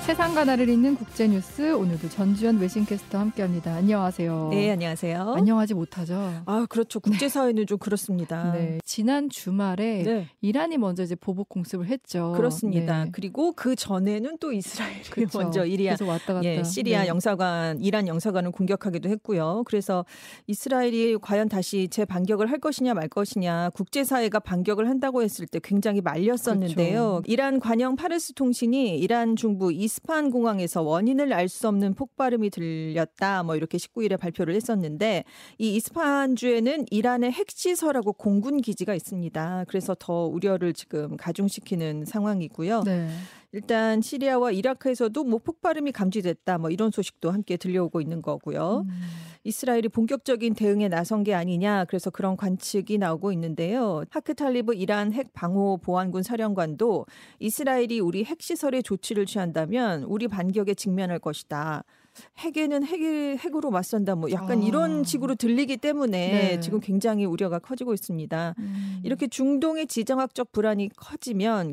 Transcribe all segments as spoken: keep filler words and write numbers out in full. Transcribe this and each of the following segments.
세상과 나를 잇는 국제뉴스, 오늘도 전주현 외신캐스터와 함께합니다. 안녕하세요. 네, 안녕하세요. 안녕하지 못하죠. 아, 그렇죠. 국제사회는 네. 좀 그렇습니다. 네, 지난 주말에 네. 이란이 먼저 이제 보복 공습을 했죠. 그렇습니다. 네. 그리고 그 전에는 또 이스라엘이 그렇죠. 먼저 이리야, 계속 왔다 갔다. 예, 시리아 네. 영사관, 이란 영사관을 공격하기도 했고요. 그래서 이스라엘이 과연 다시 재반격을 할 것이냐 말 것이냐, 국제사회가 반격을 한다고 했을 때 굉장히 말렸었는데요. 그렇죠. 이란 관영 파르스 통신이 이란 중부 이스파한 공항에서 원인을 알 수 없는 폭발음이 들렸다, 뭐 이렇게 십구 일에 발표를 했었는데, 이 이스파한주에는 이란의 핵시설하고 공군 기지가 있습니다. 그래서 더 우려를 지금 가중시키는 상황이고요. 네. 일단 시리아와 이라크에서도 뭐 폭발음이 감지됐다, 뭐 이런 소식도 함께 들려오고 있는 거고요. 음. 이스라엘이 본격적인 대응에 나선 게 아니냐, 그래서 그런 관측이 나오고 있는데요. 하크 탈리브 이란 핵 방호 보안군 사령관도 이스라엘이 우리 핵시설에 조치를 취한다면 우리 반격에 직면할 것이다. 핵에는 핵, 핵으로 맞선다, 뭐 약간 아. 이런 식으로 들리기 때문에 네. 지금 굉장히 우려가 커지고 있습니다. 음. 이렇게 중동의 지정학적 불안이 커지면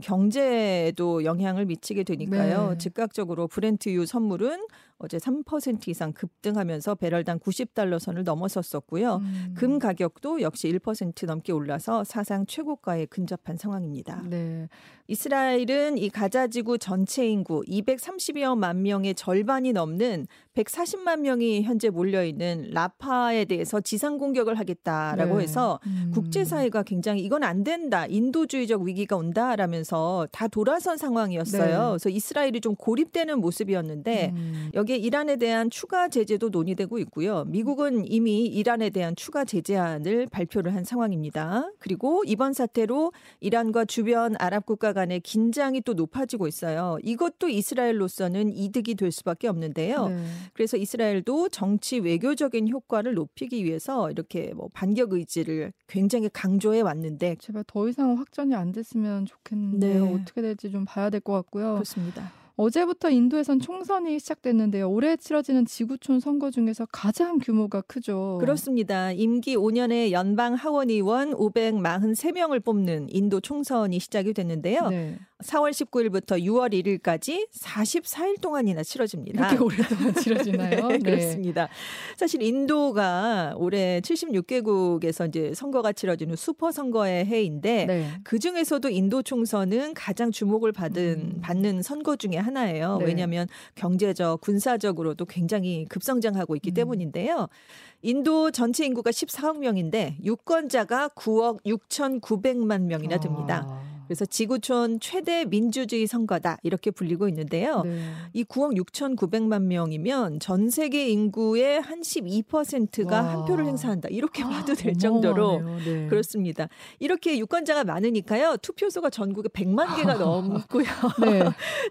경제에도 영향을 미치게 되니까요. 네. 즉각적으로 브렌트유 선물은 어제 삼 퍼센트 이상 급등하면서 배럴당 구십 달러 선을 넘어섰었고요. 음. 금 가격도 역시 일 퍼센트 넘게 올라서 사상 최고가에 근접한 상황입니다. 네. 이스라엘은 이 가자지구 전체 인구 이백삼십여만 명의 절반이 넘는 백사십만 명이 현재 몰려있는 라파에 대해서 지상 공격을 하겠다라고 네. 해서 음. 국제사회가 굉장히 이건 안 된다, 인도주의적 위기가 온다라면서 다 돌아선 상황이었어요. 네. 그래서 이스라엘이 좀 고립되는 모습이었는데 음. 여기에 이란에 대한 추가 제재도 논의되고 있고요. 미국은 이미 이란에 대한 추가 제재안을 발표를 한 상황입니다. 그리고 이번 사태로 이란과 주변 아랍 국가 간의 긴장이 또 높아지고 있어요. 이것도 이스라엘로서는 이득이 될 수밖에 없는데요. 네. 그래서 이스라엘도 정치 외교적인 효과를 높이기 위해서 이렇게 뭐 반격 의지를 굉장히 강조해 왔는데, 제발 더 이상 확전이 안 됐으면 좋겠는데요. 네. 어떻게 될지 좀 봐야 될 것 같고요. 그렇습니다. 어제부터 인도에선 총선이 시작됐는데요. 올해 치러지는 지구촌 선거 중에서 가장 규모가 크죠. 그렇습니다. 임기 오 년의 연방 하원의원 오백사십삼 명을 뽑는 인도 총선이 시작이 됐는데요. 네. 사월 십구일부터 유월 일일까지 사십사 일 동안이나 치러집니다. 이렇게 오랫동안 치러지나요? 네, 그렇습니다. 네. 사실 인도가 올해 칠십육 개국에서 이제 선거가 치러지는 슈퍼 선거의 해인데 네. 그 중에서도 인도 총선은 가장 주목을 받은 음. 받는 선거 중에 하나예요. 네. 왜냐하면 경제적, 군사적으로도 굉장히 급성장하고 있기 음. 때문인데요. 인도 전체 인구가 십사억 명인데 유권자가 구억 육천구백만 명이나 됩니다. 아. 그래서 지구촌 최대 민주주의 선거다, 이렇게 불리고 있는데요. 네. 이 구억 육천구백만 명이면 전 세계 인구의 한 십이 퍼센트가 와. 한 표를 행사한다, 이렇게 봐도 될 정도로 네. 그렇습니다. 이렇게 유권자가 많으니까요. 투표소가 전국에 백만 개가 넘고요. 네.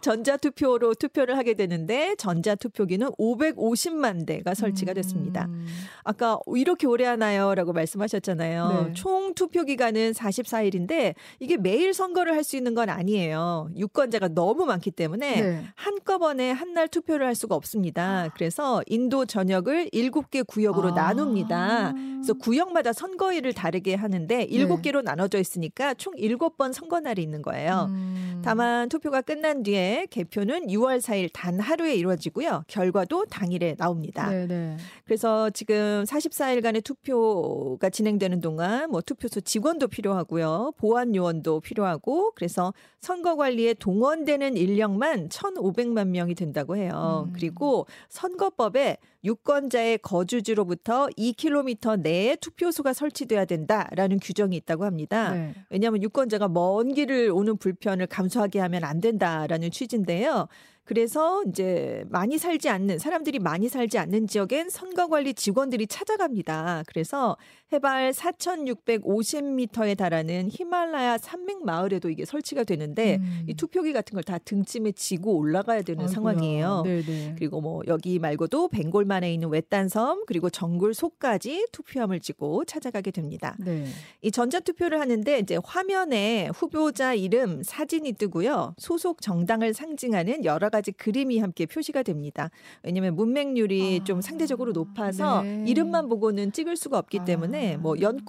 전자투표로 투표를 하게 되는데 전자투표기는 오백오십만 대가 설치가 됐습니다. 음. 아까 이렇게 오래 하나요? 라고 말씀하셨잖아요. 네. 총 투표 기간은 사십사 일인데 이게 매일 선거를 할 수 있는 건 아니에요. 유권자가 너무 많기 때문에 네. 한꺼번에 한 날 투표를 할 수가 없습니다. 그래서 인도 전역을 일곱 개 구역으로 아. 나눕니다. 그래서 구역마다 선거일을 다르게 하는데 일곱 개로 네. 나눠져 있으니까 총 일곱 번 선거날이 있는 거예요. 음. 다만 투표가 끝난 뒤에 개표는 유월 사일 단 하루에 이루어지고요. 결과도 당일에 나옵니다. 네네. 그래서 지금 사십사 일간의 투표가 진행되는 동안 뭐 투표소 직원도 필요하고요. 보안 요원도 필요하고, 그래서 선거 관리에 동원되는 인력만 천오백만 명이 된다고 해요. 음. 그리고 선거법에 유권자의 거주지로부터 이 킬로미터 내에 투표소가 설치돼야 된다라는 규정이 있다고 합니다. 네. 왜냐하면 유권자가 먼 길을 오는 불편을 감수하게 하면 안 된다라는 취지인데요. 그래서 이제 많이 살지 않는, 사람들이 많이 살지 않는 지역엔 선거관리 직원들이 찾아갑니다. 그래서 해발 사천육백오십 미터에 달하는 히말라야 산맥 마을에도 이게 설치가 되는데 음. 이 투표기 같은 걸 다 등짐에 지고 올라가야 되는 아이고야. 상황이에요. 네네. 그리고 뭐 여기 말고도 벵골만에 있는 외딴섬, 그리고 정글 속까지 투표함을 지고 찾아가게 됩니다. 네. 이 전자투표를 하는데 이제 화면에 후보자 이름, 사진이 뜨고요. 소속 정당을 상징하는 여러 가지 그림이 함께 표시가 됩니다. 왜냐하면 문맹률이 아, 좀 상대적으로 높아서 네. 이름만 보고는 찍을 수가 없기 때문에 뭐 연꽃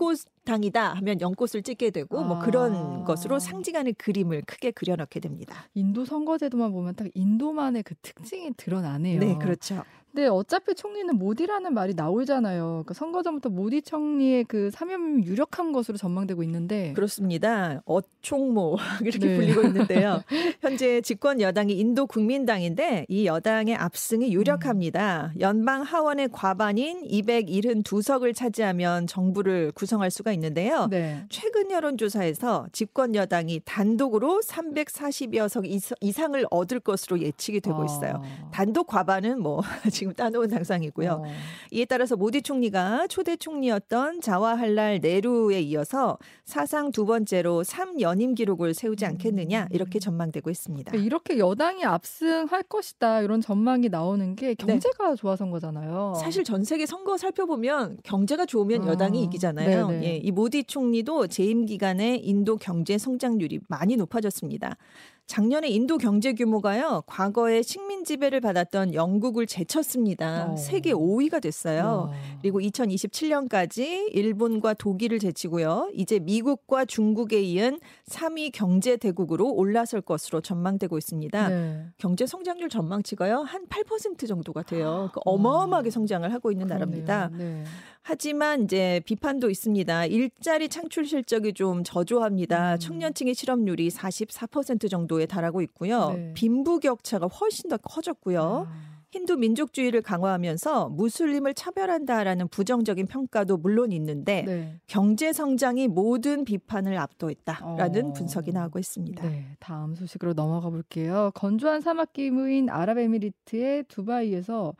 여당이다 하면 연꽃을 찍게 되고 아. 뭐 그런 것으로 상징하는 그림을 크게 그려넣게 됩니다. 인도 선거제도만 보면 딱 인도만의 그 특징이 드러나네요. 네, 그렇죠. 근데 어차피 총리는 모디라는 말이 나오잖아요. 그러니까 선거 전부터 모디 총리의 그 사면이 유력한 것으로 전망되고 있는데 그렇습니다. 어총모 이렇게 네. 불리고 있는데요. 현재 집권 여당이 인도 국민당인데 이 여당의 압승이 유력합니다. 연방 하원의 과반인 이백칠십이 석을 차지하면 정부를 구성할 수가 있는데요. 네. 최근 여론조사에서 집권 여당이 단독으로 삼백사십여 석 이상을 얻을 것으로 예측이 되고 있어요. 아. 단독 과반은 뭐 지금 따놓은 당상이고요. 어. 이에 따라서 모디 총리가 초대 총리였던 자와할랄 네루에 이어서 사상 두 번째로 삼 연임 기록을 세우지 않겠느냐 이렇게 전망되고 있습니다. 이렇게 여당이 압승할 것이다 이런 전망이 나오는 게 경제가 네. 좋아서인 거잖아요. 사실 전 세계 선거 살펴보면 경제가 좋으면 아. 여당이 이기잖아요. 네네. 예, 이 모디 총리도 재임 기간에 인도 경제 성장률이 많이 높아졌습니다. 작년에 인도 경제 규모가요. 과거에 식민 지배를 받았던 영국을 제쳤습니다. 어. 세계 오 위가 됐어요. 와. 그리고 이천이십칠 년까지 일본과 독일을 제치고요. 이제 미국과 중국에 이은 삼 위 경제 대국으로 올라설 것으로 전망되고 있습니다. 네. 경제 성장률 전망치가요. 한 팔 퍼센트 정도가 돼요. 그러니까 어마어마하게 성장을 하고 있는 그러네요. 나라입니다. 네. 하지만 이제 비판도 있습니다. 일자리 창출 실적이 좀 저조합니다. 음. 청년층의 실업률이 사십사 퍼센트 정도에 달하고 있고요. 네. 빈부격차가 훨씬 더 커졌고요. 아. 힌두 민족주의를 강화하면서 무슬림을 차별한다라는 부정적인 평가도 물론 있는데 네. 경제 성장이 모든 비판을 압도했다라는 어. 분석이 나오고 있습니다. 네, 다음 소식으로 넘어가 볼게요. 건조한 사막 기후인 아랍에미리트의 두바이에서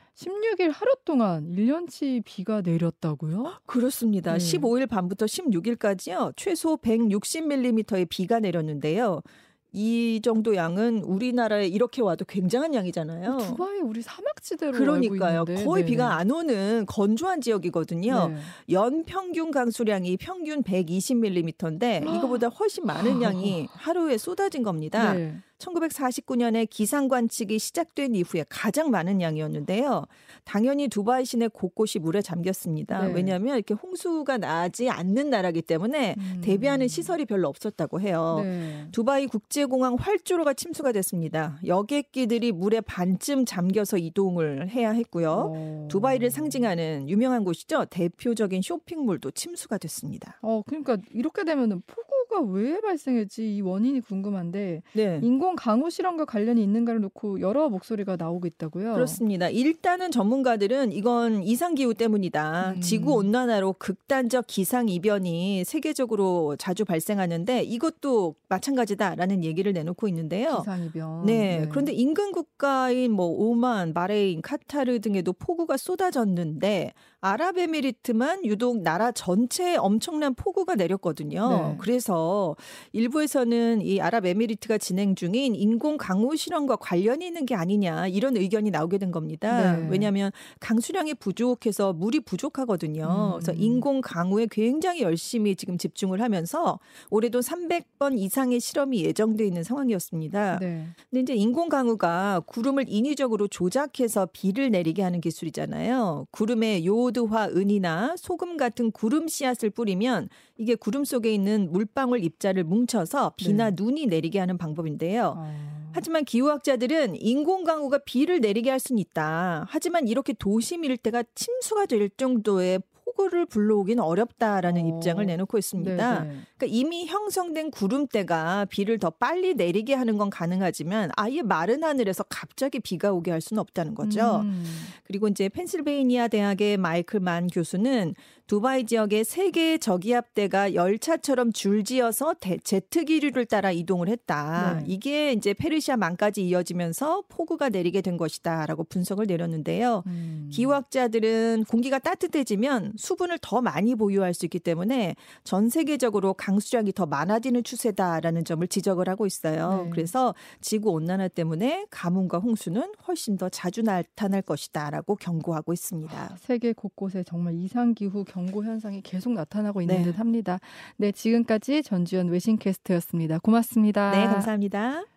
십육 일 하루 동안 일 년치 비가 내렸다고요? 그렇습니다. 네. 십오 일 밤부터 십육 일까지요. 최소 백육십 밀리미터의 비가 내렸는데요. 이 정도 양은 우리나라에 이렇게 와도 굉장한 양이잖아요. 두바이 우리 사막지대로 그러니까요. 알고 있는데. 거의 네네. 비가 안 오는 건조한 지역이거든요. 네. 연 평균 강수량이 평균 백이십 밀리미터인데 이거보다 훨씬 많은 양이 하루에 쏟아진 겁니다. 네. 천구백사십구 년에 기상 관측이 시작된 이후에 가장 많은 양이었는데요. 당연히 두바이 시내 곳곳이 물에 잠겼습니다. 네. 왜냐하면 이렇게 홍수가 나지 않는 나라이기 때문에 음. 대비하는 시설이 별로 없었다고 해요. 네. 두바이 국제공항 활주로가 침수가 됐습니다. 여객기들이 물에 반쯤 잠겨서 이동을 해야 했고요. 어. 두바이를 상징하는 유명한 곳이죠. 대표적인 쇼핑몰도 침수가 됐습니다. 어, 그러니까 이렇게 되면은 폭우가 왜 발생했지 이 원인이 궁금한데 네. 인공 강우 실험과 관련이 있는가를 놓고 여러 목소리가 나오고 있다고요. 그렇습니다. 일단은 전문가들은 이건 이상기후 때문이다. 음. 지구온난화로 극단적 기상이변이 세계적으로 자주 발생하는데 이것도 마찬가지다라는 얘기를 내놓고 있는데요. 기상이변. 네. 네. 그런데 인근 국가인 뭐 오만, 바레인, 카타르 등에도 폭우가 쏟아졌는데 아랍에미리트만 유독 나라 전체에 엄청난 폭우가 내렸거든요. 네. 그래서 일부에서는 이 아랍에미리트가 진행 중인 인공 강우 실험과 관련이 있는 게 아니냐 이런 의견이 나오게 된 겁니다. 네. 왜냐하면 강수량이 부족해서 물이 부족하거든요. 음. 그래서 인공 강우에 굉장히 열심히 지금 집중을 하면서 올해도 삼백 번 이상의 실험이 예정돼 있는 상황이었습니다. 네. 근데 이제 인공 강우가 구름을 인위적으로 조작해서 비를 내리게 하는 기술이잖아요. 구름에 요오드화 은이나 소금 같은 구름 씨앗을 뿌리면 이게 구름 속에 있는 물방울 입자를 뭉쳐서 비나 네. 눈이 내리게 하는 방법인데요. 어. 하지만 기후학자들은 인공 강우가 비를 내리게 할 수는 있다. 하지만 이렇게 도심 일대가 침수가 될 정도의 폭우를 불러오기는 어렵다라는 어. 입장을 내놓고 있습니다. 네네. 그러니까 이미 형성된 구름대가 비를 더 빨리 내리게 하는 건 가능하지만 아예 마른 하늘에서 갑자기 비가 오게 할 수는 없다는 거죠. 음. 그리고 이제 펜실베이니아 대학의 마이클 만 교수는 두바이 지역의 세 개의 저기압대가 열차처럼 줄지어서 대, 제트기류를 따라 이동을 했다. 네. 이게 이제 페르시아 만까지 이어지면서 폭우가 내리게 된 것이다라고 분석을 내렸는데요. 음. 기후학자들은 공기가 따뜻해지면 수분을 더 많이 보유할 수 있기 때문에 전 세계적으로 강수량이 더 많아지는 추세다라는 점을 지적을 하고 있어요. 네. 그래서 지구 온난화 때문에 가뭄과 홍수는 훨씬 더 자주 나타날 것이다라고 경고하고 있습니다. 세계 곳곳에 정말 이상기후 경고 현상이 계속 나타나고 있는 네. 듯 합니다. 네, 지금까지 전주현 외신캐스트였습니다. 고맙습니다. 네, 감사합니다.